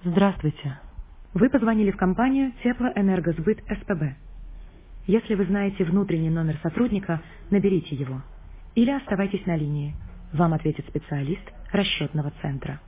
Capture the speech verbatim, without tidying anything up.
Здравствуйте. Вы позвонили в компанию Теплоэнергосбыт СПБ. Если вы знаете внутренний номер сотрудника, наберите его. Или оставайтесь на линии. Вам ответит специалист расчетного центра.